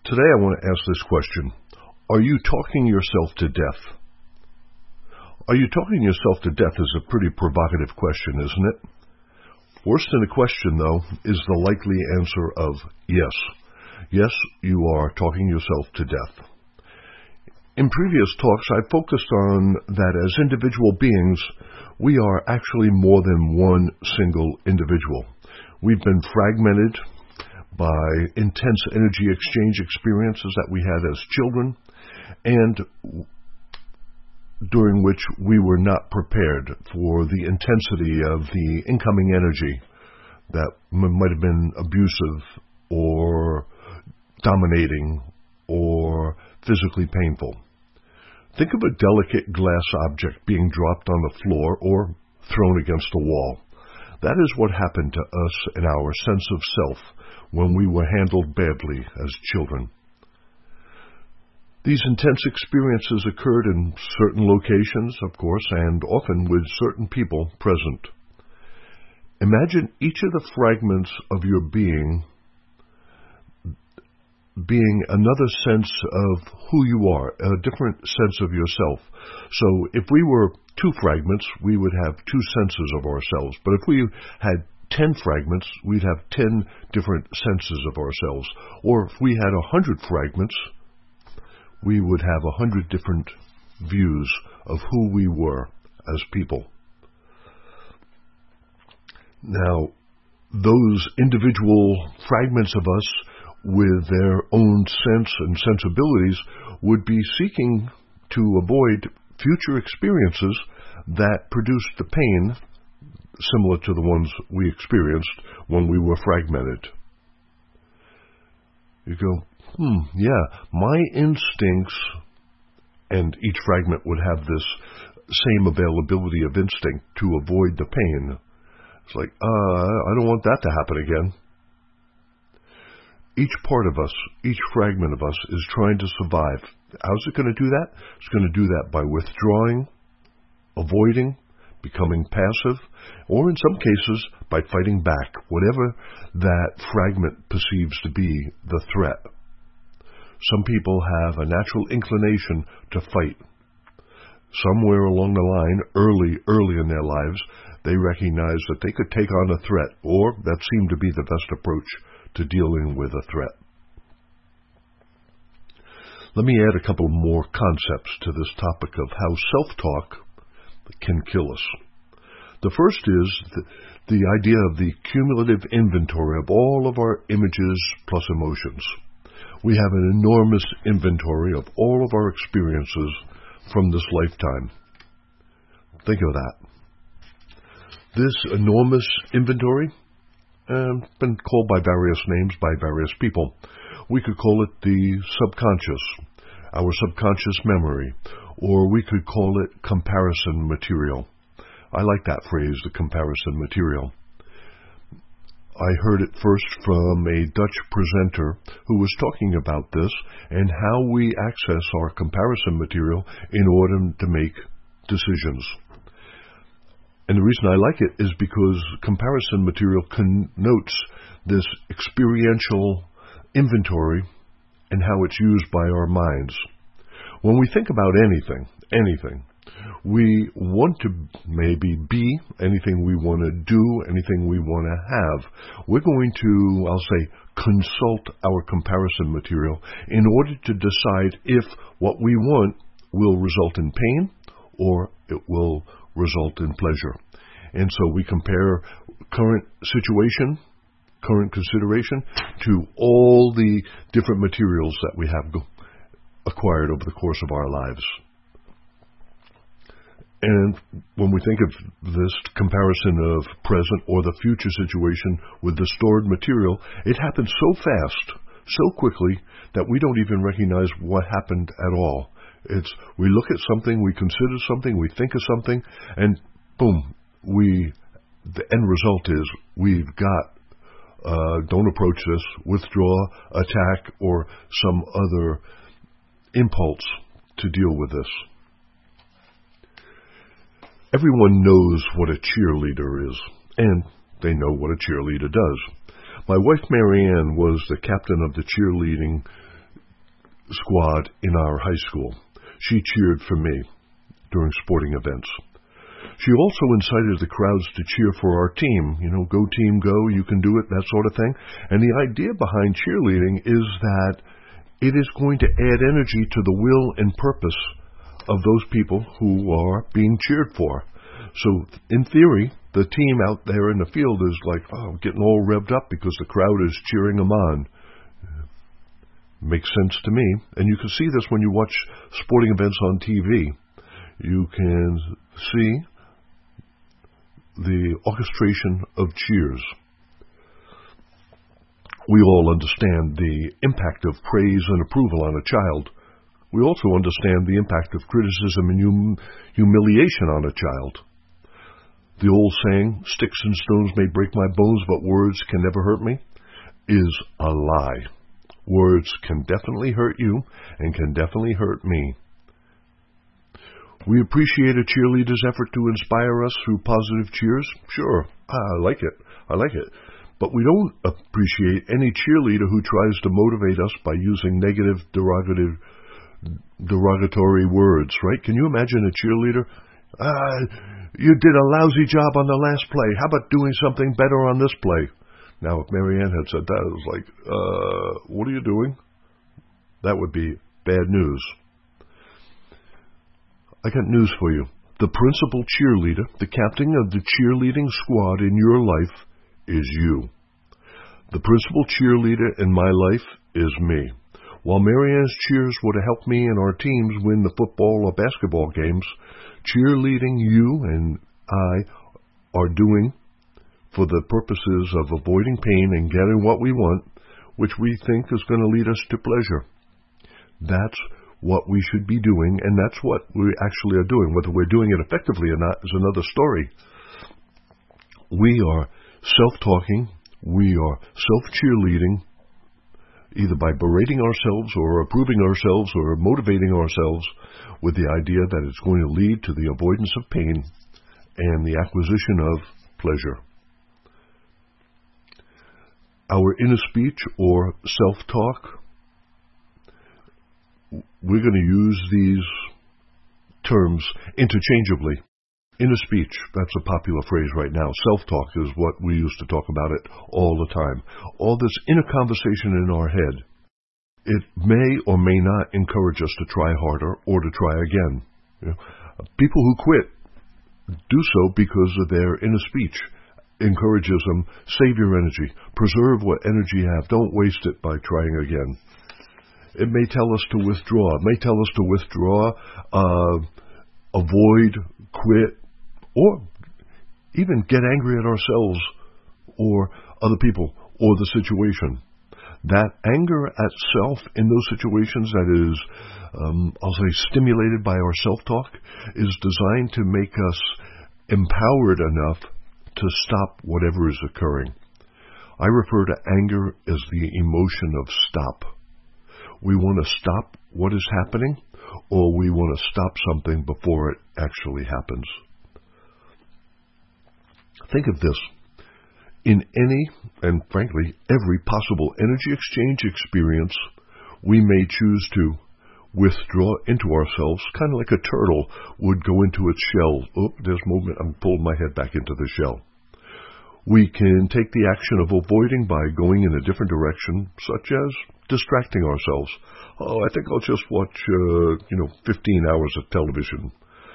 Today I want to ask this question. Are you talking yourself to death? Are you talking yourself to death is a pretty provocative question, isn't it? Worse than a question, though, is the likely answer of yes. Yes, you are talking yourself to death. In previous talks, I focused on that as individual beings, we are actually more than one single individual. We've been fragmented by intense energy exchange experiences that we had as children, and during which we were not prepared for the intensity of the incoming energy that might have been abusive or dominating or physically painful. Think of a delicate glass object being dropped on the floor or thrown against a wall. That is what happened to us in our sense of self when we were handled badly as children. These intense experiences occurred in certain locations, of course, and often with certain people present. Imagine each of the fragments of your being another sense of who you are, a different sense of yourself. So if we were two fragments, we would have two senses of ourselves. But if we had 10 fragments, we'd have 10 different senses of ourselves. Or if we had 100 fragments, we would have 100 different views of who we were as people. Now, those individual fragments of us with their own sense and sensibilities would be seeking to avoid future experiences that produced the pain similar to the ones we experienced when we were fragmented. You go, yeah, my instincts, and each fragment would have this same availability of instinct to avoid the pain. It's like, I don't want that to happen again. Each part of us, each fragment of us is trying to survive. How's it going to do that? It's going to do that by withdrawing, avoiding, becoming passive, or in some cases, by fighting back, whatever that fragment perceives to be the threat. Some people have a natural inclination to fight. Somewhere along the line, early in their lives, they recognized that they could take on a threat, or that seemed to be the best approach to dealing with a threat. Let me add a couple more concepts to this topic of how self-talk can kill us. The first is the idea of the cumulative inventory of all of our images plus emotions. We have an enormous inventory of all of our experiences from this lifetime. Think of that. This enormous inventory been called by various names by various people. We could call it the subconscious, our subconscious memory, or we could call it comparison material. I like that phrase, the comparison material. I heard it first from a Dutch presenter who was talking about this and how we access our comparison material in order to make decisions. And the reason I like it is because comparison material connotes this experiential inventory and how it's used by our minds. When we think about anything, we want to maybe be anything we want to do, anything we want to have. We're going to, I'll say, consult our comparison material in order to decide if what we want will result in pain or it will result in pleasure. And so we compare current situation, current consideration, to all the different materials that we have acquired over the course of our lives. And when we think of this comparison of present or the future situation with the stored material, it happens so fast, so quickly, that we don't even recognize what happened at all. We look at something, we consider something, we think of something, and boom, the end result is we've got don't approach this, withdraw, attack, or some other impulse to deal with this. Everyone knows what a cheerleader is, and they know what a cheerleader does. My wife Marianne was the captain of the cheerleading squad in our high school. She cheered for me during sporting events. She also incited the crowds to cheer for our team. You know, go team, go, you can do it, that sort of thing. And the idea behind cheerleading is that it is going to add energy to the will and purpose of those people who are being cheered for. So, in theory, the team out there in the field is like, getting all revved up because the crowd is cheering them on. Makes sense to me. And you can see this when you watch sporting events on TV. You can see the orchestration of cheers. We all understand the impact of praise and approval on a child. We also understand the impact of criticism and humiliation on a child. The old saying, sticks and stones may break my bones, but words can never hurt me, is a lie. Words can definitely hurt you and can definitely hurt me. We appreciate a cheerleader's effort to inspire us through positive cheers. Sure, I like it. But we don't appreciate any cheerleader who tries to motivate us by using negative, derogatory words, right? Can you imagine a cheerleader? You did a lousy job on the last play. How about doing something better on this play? Now, if Marianne had said that, it was like, what are you doing? That would be bad news. I got news for you. The principal cheerleader, the captain of the cheerleading squad in your life is you. The principal cheerleader in my life is me. While Marianne's cheers would have helped me and our teams win the football or basketball games, cheerleading you and I are doing for the purposes of avoiding pain and getting what we want, which we think is going to lead us to pleasure. That's what we should be doing, and that's what we actually are doing. Whether we're doing it effectively or not is another story. We are self-talking, we are self-cheerleading, either by berating ourselves or approving ourselves or motivating ourselves with the idea that it's going to lead to the avoidance of pain and the acquisition of pleasure. Our inner speech or self-talk, we're going to use these terms interchangeably. Inner speech, that's a popular phrase right now. Self-talk is what we used to talk about it all the time. All this inner conversation in our head, it may or may not encourage us to try harder or to try again. You know, people who quit do so because of their inner speech. Encourages them, save your energy, preserve what energy you have, don't waste it by trying again. It may tell us to withdraw. It may tell us to withdraw, avoid, quit, or even get angry at ourselves or other people or the situation. That anger at self in those situations that is, I'll say, stimulated by our self-talk is designed to make us empowered enough to stop whatever is occurring. I refer to anger as the emotion of stop. We want to stop what is happening, or we want to stop something before it actually happens. Think of this. In any, and frankly, every possible energy exchange experience, we may choose to withdraw into ourselves, kind of like a turtle would go into its shell. Oh, there's movement. I'm pulling my head back into the shell. We can take the action of avoiding by going in a different direction, such as distracting ourselves. Oh, I think I'll just watch, 15 hours of television.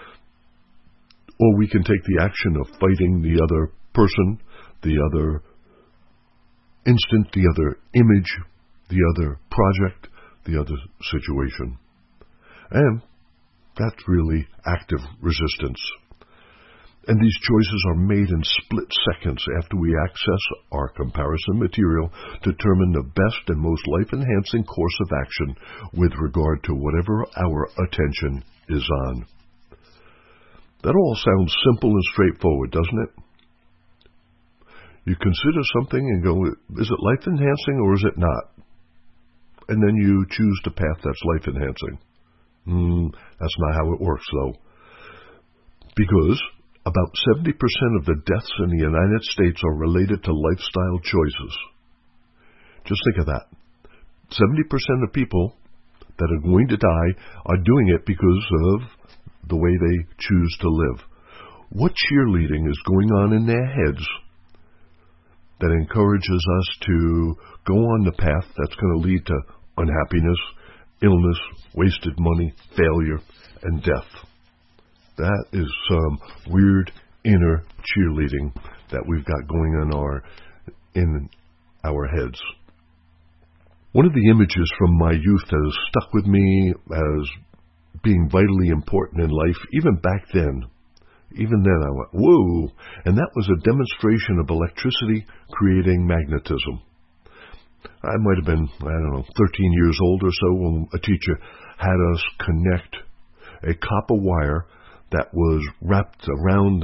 Or we can take the action of fighting the other person, the other instant, the other image, the other project, the other situation. And that's really active resistance. And these choices are made in split seconds after we access our comparison material to determine the best and most life-enhancing course of action with regard to whatever our attention is on. That all sounds simple and straightforward, doesn't it? You consider something and go, is it life-enhancing or is it not? And then you choose the path that's life-enhancing. That's not how it works, though. Because about 70% of the deaths in the United States are related to lifestyle choices. Just think of that. 70% of people that are going to die are doing it because of the way they choose to live. What cheerleading is going on in their heads that encourages us to go on the path that's going to lead to unhappiness, illness, wasted money, failure, and death? That is some weird inner cheerleading that we've got going on in our heads. One of the images from my youth that has stuck with me as being vitally important in life, even back then, I went, whoa, and that was a demonstration of electricity creating magnetism. I might have been, 13 years old or so when a teacher had us connect a copper wire that was wrapped around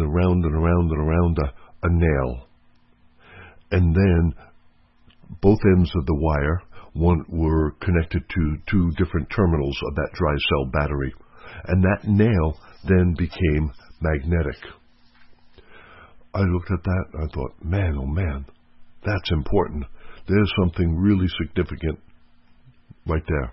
a nail. And then both ends of the wire were connected to two different terminals of that dry cell battery. And that nail then became magnetic. I looked at that and I thought, man, oh man, that's important. There's something really significant right there.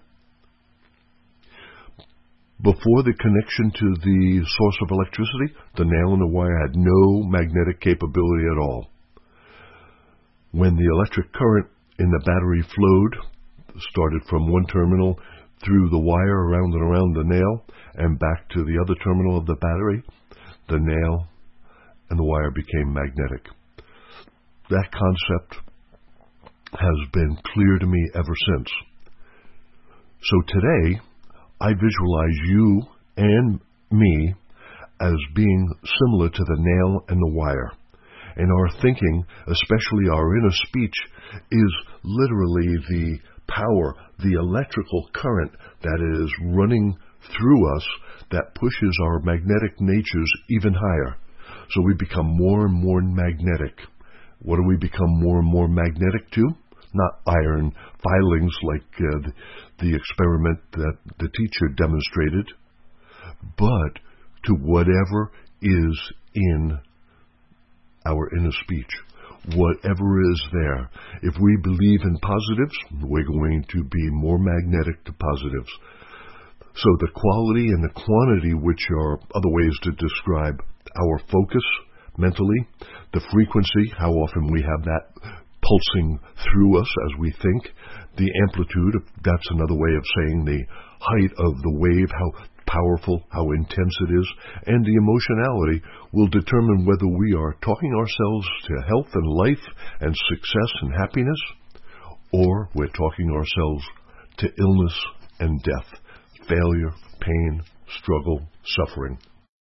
Before the connection to the source of electricity, the nail in the wire had no magnetic capability at all. When the electric current in the battery flowed, started from one terminal through the wire around and around the nail and back to the other terminal of the battery, the nail and the wire became magnetic. That concept has been clear to me ever since. So today, I visualize you and me as being similar to the nail and the wire. And our thinking, especially our inner speech, is literally the power, the electrical current that is running through us that pushes our magnetic natures even higher. So we become more and more magnetic. What do we become more and more magnetic to? Not iron filings like the experiment that the teacher demonstrated, but to whatever is in our inner speech. Whatever is there. If we believe in positives, we're going to be more magnetic to positives. So the quality and the quantity, which are other ways to describe our focus mentally, the frequency, how often we have that pulsing through us as we think, the amplitude, that's another way of saying the height of the wave, how powerful, how intense it is, and the emotionality will determine whether we are talking ourselves to health and life and success and happiness, or we're talking ourselves to illness and death, failure, pain, struggle, suffering.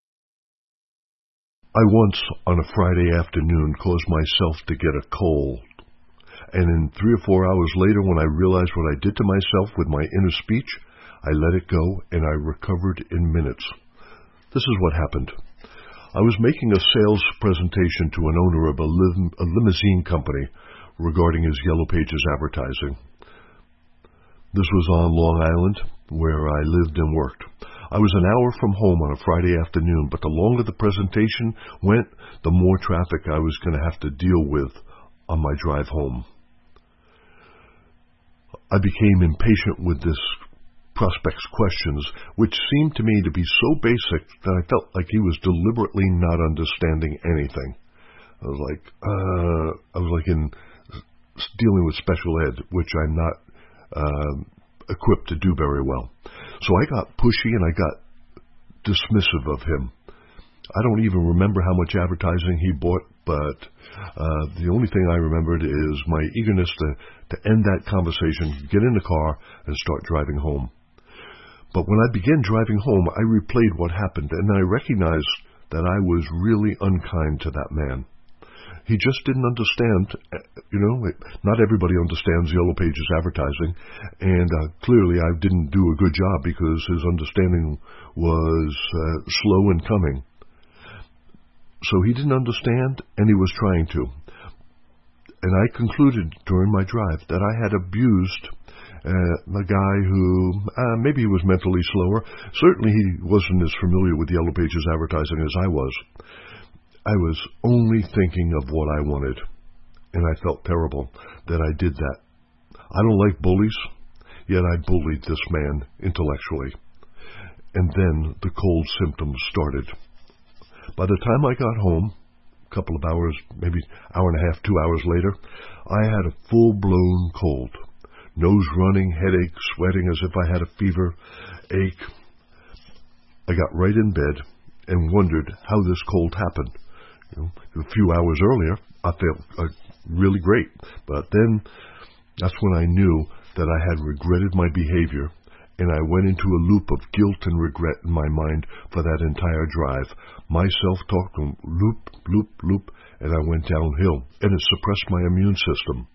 I once, on a Friday afternoon, caused myself to get a cold. And in 3 or 4 hours later, when I realized what I did to myself with my inner speech, I let it go and I recovered in minutes. This is what happened. I was making a sales presentation to an owner of a limousine company regarding his Yellow Pages advertising. This was on Long Island, where I lived and worked. I was an hour from home on a Friday afternoon, but the longer the presentation went, the more traffic I was going to have to deal with on my drive home. I became impatient with this prospect's questions, which seemed to me to be so basic that I felt like he was deliberately not understanding anything. I was like in dealing with special ed, which I'm not equipped to do very well. So I got pushy and I got dismissive of him. I don't even remember how much advertising he bought, but the only thing I remembered is my eagerness to end that conversation, get in the car, and start driving home. But when I began driving home, I replayed what happened, and I recognized that I was really unkind to that man. He just didn't understand, not everybody understands Yellow Pages advertising, and clearly I didn't do a good job because his understanding was slow in coming. So he didn't understand, and he was trying to. And I concluded during my drive that I had abused a guy who, maybe he was mentally slower. Certainly he wasn't as familiar with Yellow Pages advertising as I was. I was only thinking of what I wanted, and I felt terrible that I did that. I don't like bullies. yet I bullied this man intellectually. And then the cold symptoms started. By the time I got home, a couple of hours, maybe hour and a half, 2 hours later, I had a full-blown cold. Nose running, headache, sweating as if I had a fever, ache. I got right in bed and wondered how this cold happened. A few hours earlier, I felt really great. But then, that's when I knew that I had regretted my behavior, and I went into a loop of guilt and regret in my mind for that entire drive. My self-talk went loop, loop, loop, and I went downhill, and it suppressed my immune system.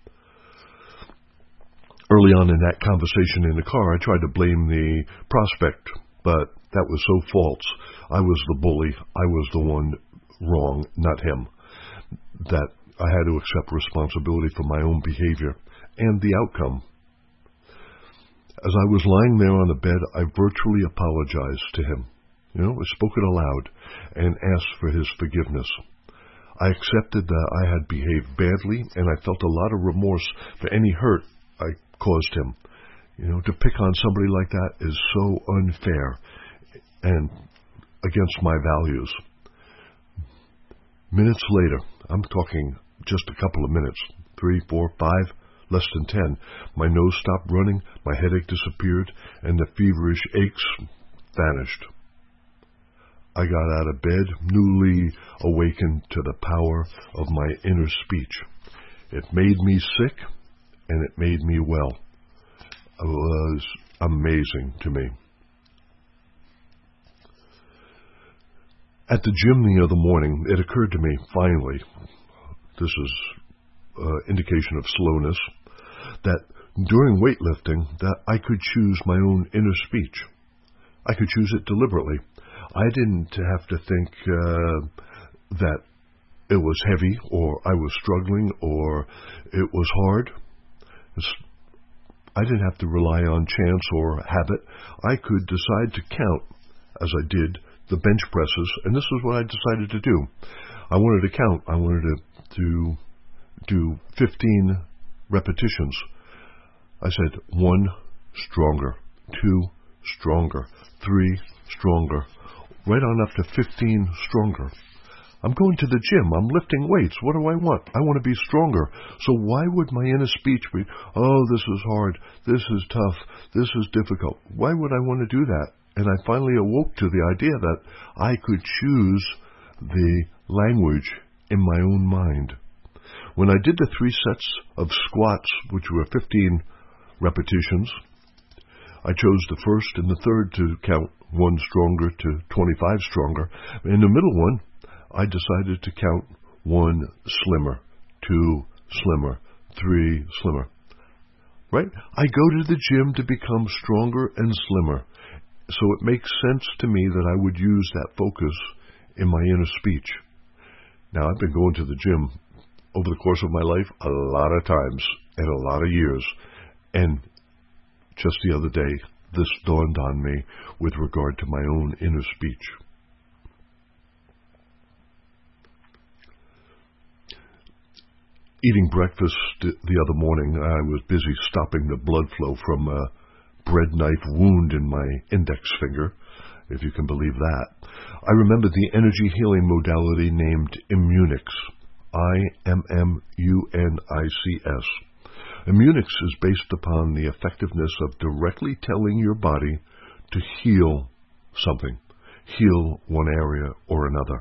Early on in that conversation in the car, I tried to blame the prospect, but that was so false. I was the bully. I was the one wrong, not him. That I had to accept responsibility for my own behavior and the outcome. As I was lying there on the bed, I virtually apologized to him. I spoke it aloud and asked for his forgiveness. I accepted that I had behaved badly, and I felt a lot of remorse for any hurt I caused him. To pick on somebody like that is so unfair and against my values. Minutes later, I'm talking just a couple of minutes, 3, 4, 5, less than 10, my nose stopped running, my headache disappeared, and the feverish aches vanished. I got out of bed, newly awakened to the power of my inner speech. It made me sick, and it made me well. It was amazing to me. At the gym the other morning, it occurred to me, finally, this is indication of slowness, that during weightlifting, that I could choose my own inner speech. I could choose it deliberately. I didn't have to think that it was heavy, or I was struggling, or it was hard. I didn't have to rely on chance or habit. I could decide to count, as I did, the bench presses, and this is what I decided to do. I wanted to count. I wanted to do 15 repetitions. I said 1, stronger, 2, stronger, 3, stronger, right on up to 15 stronger. I'm going to the gym. I'm lifting weights. What do I want? I want to be stronger. So why would my inner speech be, oh, this is hard, this is tough, this is difficult? Why would I want to do that? And I finally awoke to the idea that I could choose the language in my own mind. When I did the 3 sets of squats, which were 15 repetitions, I chose the first and the third to count 1 stronger to 25 stronger. In the middle one, I decided to count 1 slimmer, 2 slimmer, 3 slimmer. Right? I go to the gym to become stronger and slimmer. So it makes sense to me that I would use that focus in my inner speech. Now, I've been going to the gym over the course of my life a lot of times and a lot of years. And just the other day, this dawned on me with regard to my own inner speech. Eating breakfast the other morning, I was busy stopping the blood flow from a bread knife wound in my index finger, if you can believe that. I remembered the energy healing modality named Immunix, Immunics. Immunix is based upon the effectiveness of directly telling your body to heal something, heal one area or another.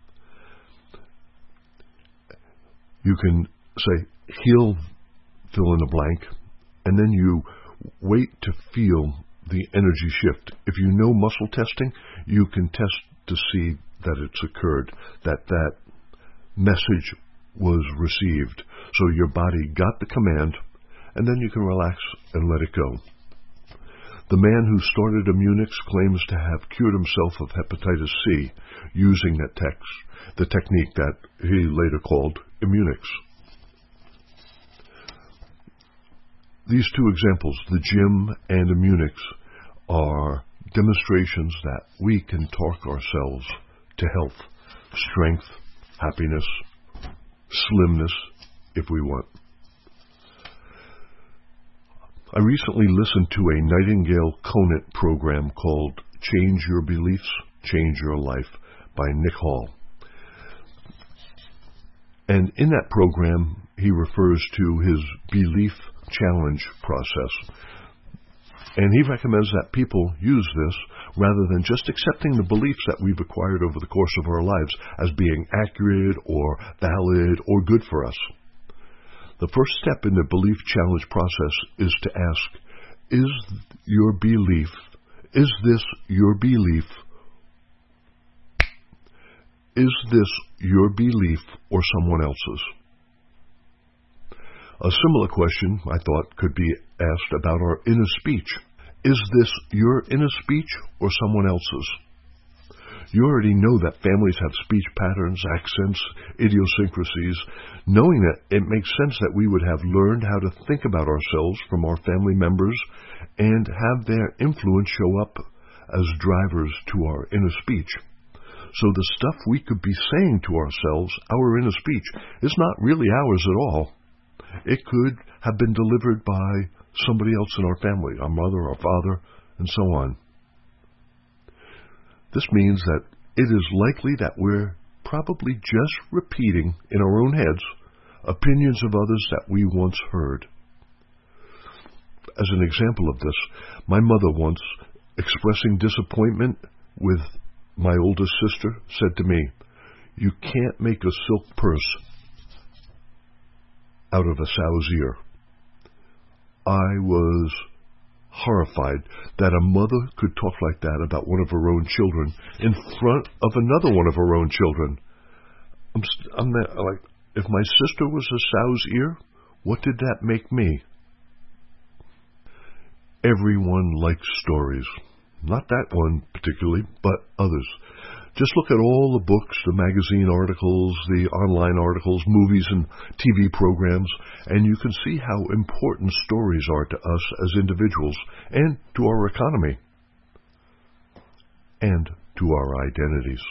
You can say, heal, fill in the blank, and then you wait to feel the energy shift. If you know muscle testing, you can test to see that it's occurred, that message was received. So your body got the command, and then you can relax and let it go. The man who started Immunix claims to have cured himself of hepatitis C using the technique that he later called Immunix. These 2 examples, the gym and Immunix, are demonstrations that we can talk ourselves to health, strength, happiness, slimness, if we want. I recently listened to a Nightingale Conant program called Change Your Beliefs, Change Your Life by Nick Hall. And in that program, he refers to his belief challenge process. And he recommends that people use this rather than just accepting the beliefs that we've acquired over the course of our lives as being accurate or valid or good for us. The first step in the belief challenge process is to ask, is this your belief, is this your belief or someone else's? A similar question, I thought, could be asked about our inner speech. Is this your inner speech or someone else's? You already know that families have speech patterns, accents, idiosyncrasies. Knowing that, it makes sense that we would have learned how to think about ourselves from our family members and have their influence show up as drivers to our inner speech. So the stuff we could be saying to ourselves, our inner speech, is not really ours at all. It could have been delivered by somebody else in our family, our mother, our father, and so on. This means that it is likely that we're probably just repeating in our own heads opinions of others that we once heard. As an example of this, my mother once, expressing disappointment with my oldest sister, said to me, "You can't make a silk purse out of a sow's ear." I was horrified that a mother could talk like that about one of her own children in front of another one of her own children. I'm like, if my sister was a sow's ear, what did that make me? Everyone likes stories. Not that one particularly, but others. Just look at all the books, the magazine articles, the online articles, movies and TV programs, and you can see how important stories are to us as individuals and to our economy and to our identities.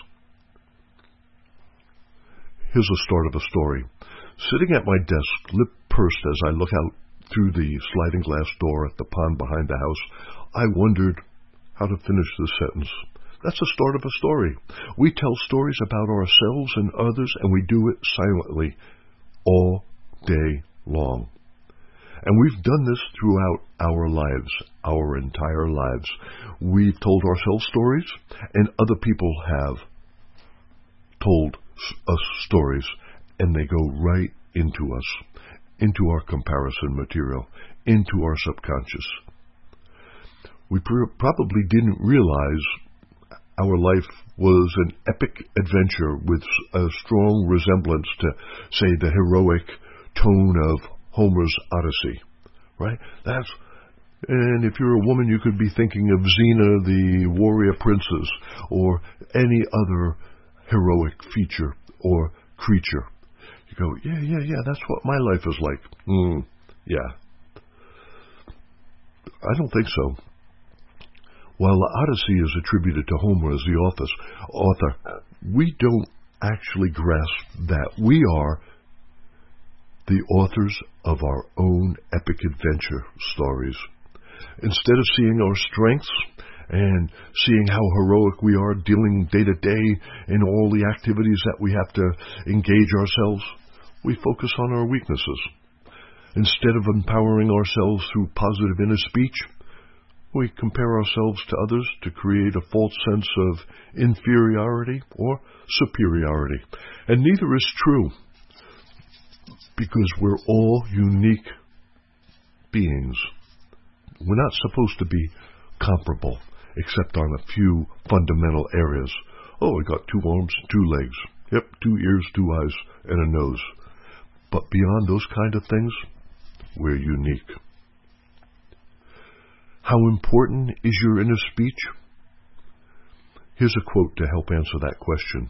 Here's the start of a story. Sitting at my desk, lip pursed as I look out through the sliding glass door at the pond behind the house, I wondered how to finish this sentence. That's the start of a story. We tell stories about ourselves and others, and we do it silently all day long. And we've done this throughout our lives, our entire lives. We've told ourselves stories, and other people have told us stories, and they go right into us, into our comparison material, into our subconscious. We probably didn't realize our life was an epic adventure with a strong resemblance to, say, the heroic tone of Homer's Odyssey, right? And if you're a woman, you could be thinking of Xena, the warrior princess, or any other heroic feature or creature. You go, yeah, that's what my life is like. Yeah. I don't think so. While the Odyssey is attributed to Homer as the author, we don't actually grasp that we are the authors of our own epic adventure stories. Instead of seeing our strengths and seeing how heroic we are dealing day to day in all the activities that we have to engage ourselves, we focus on our weaknesses. Instead of empowering ourselves through positive inner speech, we compare ourselves to others to create a false sense of inferiority or superiority. And neither is true, because we're all unique beings. We're not supposed to be comparable, except on a few fundamental areas. Oh, I got 2 arms, 2 legs. Yep, 2 ears, 2 eyes, and a nose. But beyond those kind of things, we're unique. How important is your inner speech? Here's a quote to help answer that question.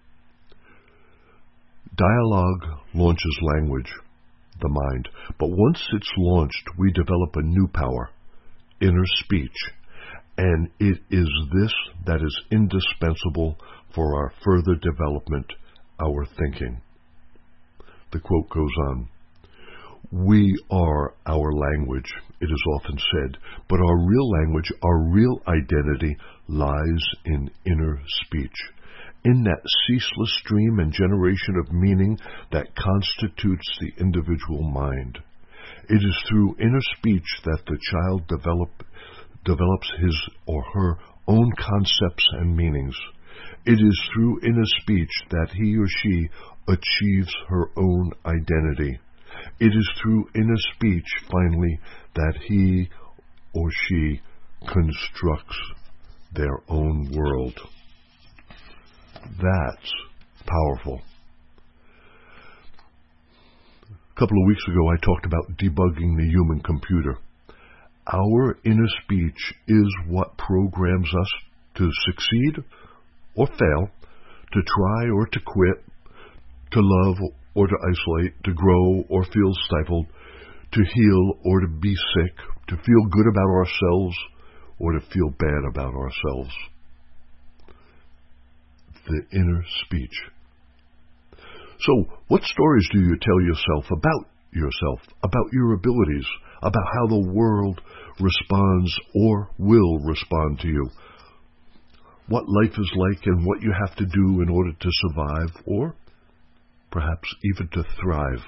Dialogue launches language, the mind, but once it's launched, we develop a new power, inner speech, and it is this that is indispensable for our further development, our thinking. The quote goes on, we are our language, it is often said, but our real language, our real identity lies in inner speech, in that ceaseless stream and generation of meaning that constitutes the individual mind. It is through inner speech that the child develops his or her own concepts and meanings. It is through inner speech that he or she achieves her own identity. It is through inner speech, finally, that he or she constructs their own world. That's powerful. A couple of weeks ago, I talked about debugging the human computer. Our inner speech is what programs us to succeed or fail, to try or to quit, to love or to isolate, to grow or feel stifled, to heal or to be sick, to feel good about ourselves or to feel bad about ourselves. The inner speech. So, what stories do you tell yourself, about your abilities, about how the world responds or will respond to you? What life is like and what you have to do in order to survive or perhaps even to thrive.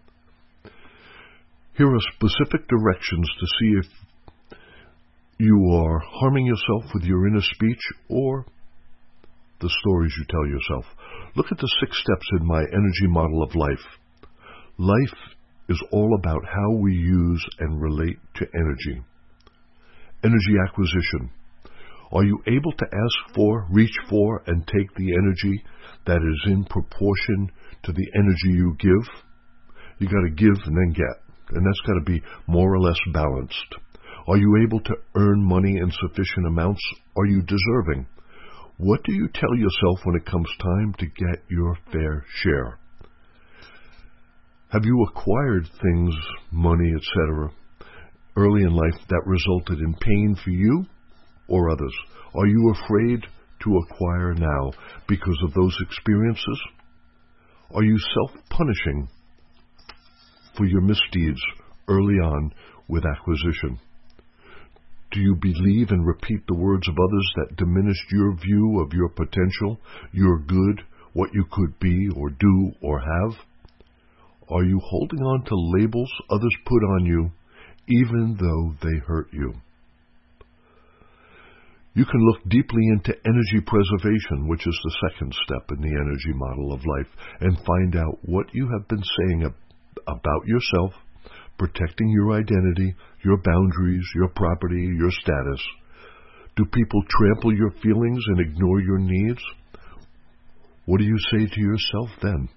Here are specific directions to see if you are harming yourself with your inner speech or the stories you tell yourself. Look at the 6 steps in my energy model of life. Life is all about how we use and relate to energy. Energy acquisition. Are you able to ask for, reach for, and take the energy that is in proportion to the energy you give? You got to give and then get, and that's got to be more or less balanced. Are you able to earn money in sufficient amounts? Are you deserving? What do you tell yourself when it comes time to get your fair share? Have you acquired things, money, etc., early in life that resulted in pain for you or others? Are you afraid to acquire now because of those experiences? Are you self-punishing for your misdeeds early on with acquisition? Do you believe and repeat the words of others that diminished your view of your potential, your good, what you could be or do or have? Are you holding on to labels others put on you, even though they hurt you? You can look deeply into energy preservation, which is the second step in the energy model of life, and find out what you have been saying about yourself, protecting your identity, your boundaries, your property, your status. Do people trample your feelings and ignore your needs? What do you say to yourself then?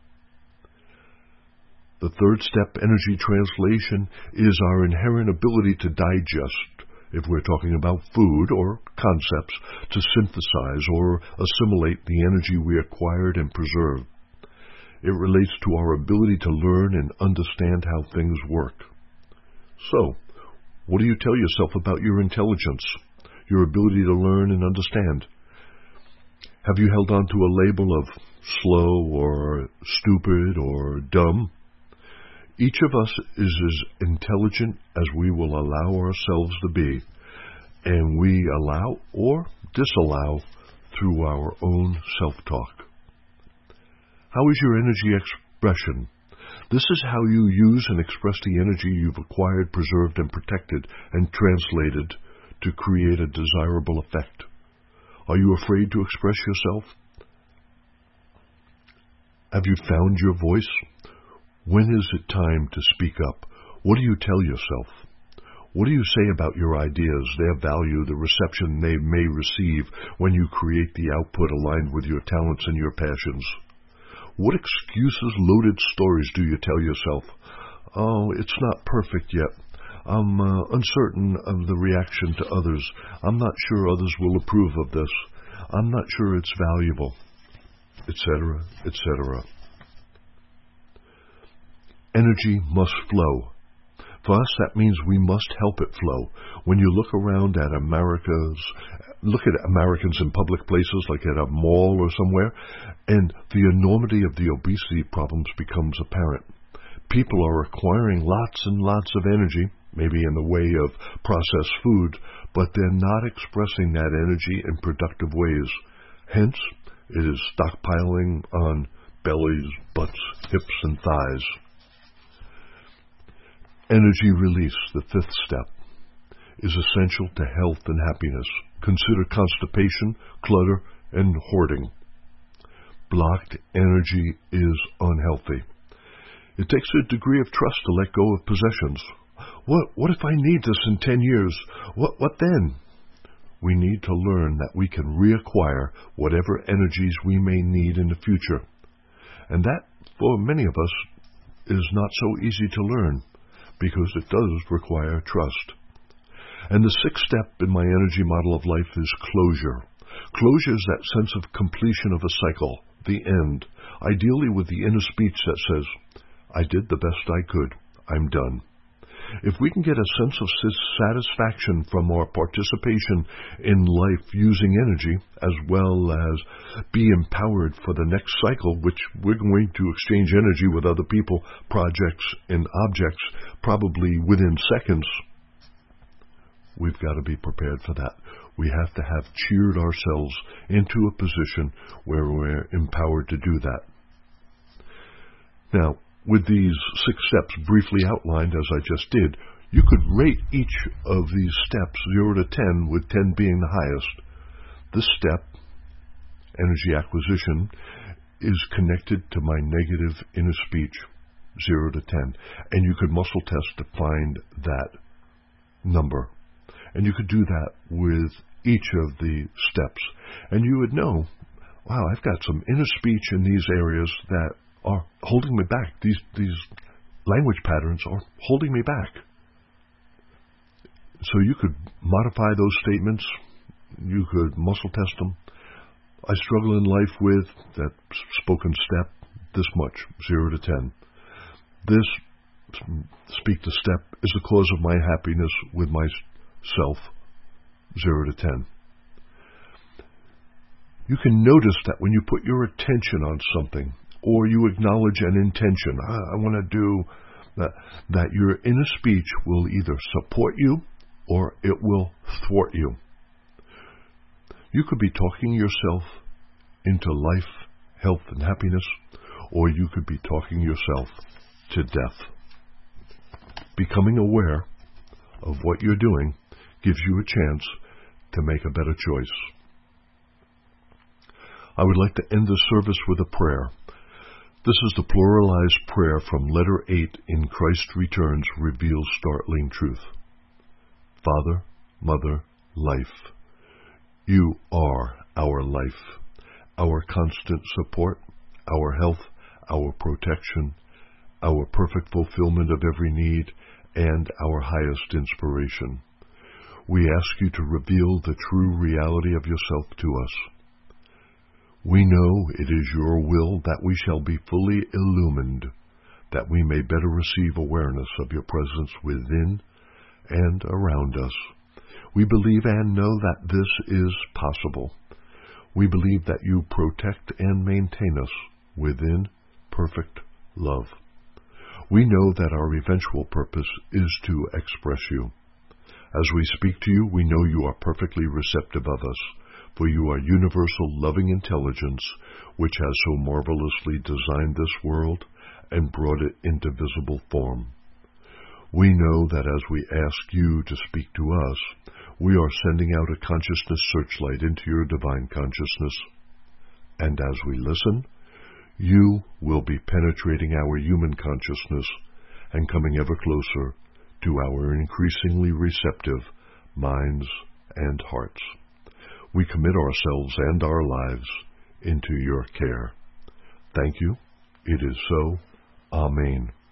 The third step, energy translation, is our inherent ability to digest, if we're talking about food or concepts, to synthesize or assimilate the energy we acquired and preserved. It relates to our ability to learn and understand how things work. So, what do you tell yourself about your intelligence, your ability to learn and understand? Have you held on to a label of slow or stupid or dumb? Each of us is as intelligent as we will allow ourselves to be, and we allow or disallow through our own self-talk. How is your energy expression? This is how you use and express the energy you've acquired, preserved, and protected, and translated to create a desirable effect. Are you afraid to express yourself? Have you found your voice? When is it time to speak up? What do you tell yourself? What do you say about your ideas, their value, the reception they may receive when you create the output aligned with your talents and your passions? What excuses, loaded stories do you tell yourself? Oh, it's not perfect yet. I'm uncertain of the reaction to others. I'm not sure others will approve of this. I'm not sure it's valuable, etc., etc. Energy must flow. For us, that means we must help it flow. When you look around at Americans in public places, like at a mall or somewhere, and the enormity of the obesity problems becomes apparent. People are acquiring lots and lots of energy, maybe in the way of processed food, but they're not expressing that energy in productive ways. Hence, it is stockpiling on bellies, butts, hips, and thighs. Energy release, the fifth step, is essential to health and happiness. Consider constipation, clutter, and hoarding. Blocked energy is unhealthy. It takes a degree of trust to let go of possessions. What if I need this in 10 years? What then? We need to learn that we can reacquire whatever energies we may need in the future. And that, for many of us, is not so easy to learn, because it does require trust. And the sixth step in my energy model of life is closure. Closure is that sense of completion of a cycle, the end, ideally with the inner speech that says, I did the best I could, I'm done. If we can get a sense of satisfaction from our participation in life using energy, as well as be empowered for the next cycle, which we're going to exchange energy with other people, projects, and objects, probably within seconds, we've got to be prepared for that. We have to have cheered ourselves into a position where we're empowered to do that. Now, with these 6 steps briefly outlined as I just did, you could rate each of these steps 0 to 10, with 10 being the highest. This step, energy acquisition, is connected to my negative inner speech, 0 to 10. And you could muscle test to find that number. And you could do that with each of the steps. And you would know, wow, I've got some inner speech in these areas that are holding me back. These language patterns are holding me back. So you could modify those statements. You could muscle test them. I struggle in life with that spoken step, this much, 0 to 10. This speak to step is the cause of my happiness with myself, 0 to 10. You can notice that when you put your attention on something, or you acknowledge an intention, I want to do that your inner speech will either support you or it will thwart you. You could be talking yourself into life, health, and happiness, or you could be talking yourself to death. Becoming aware of what you're doing gives you a chance to make a better choice. I would like to end the service with a prayer. This is the pluralized prayer from letter 8 in Christ Returns Reveals Startling Truth. Father, Mother, Life, you are our life, our constant support, our health, our protection, our perfect fulfillment of every need, and our highest inspiration. We ask you to reveal the true reality of yourself to us. We know it is your will that we shall be fully illumined, that we may better receive awareness of your presence within and around us. We believe and know that this is possible. We believe that you protect and maintain us within perfect love. We know that our eventual purpose is to express you. As we speak to you, we know you are perfectly receptive of us, for you are universal loving intelligence, which has so marvelously designed this world and brought it into visible form. We know that as we ask you to speak to us, we are sending out a consciousness searchlight into your divine consciousness. And as we listen, you will be penetrating our human consciousness and coming ever closer to our increasingly receptive minds and hearts. We commit ourselves and our lives into your care. Thank you. It is so. Amen.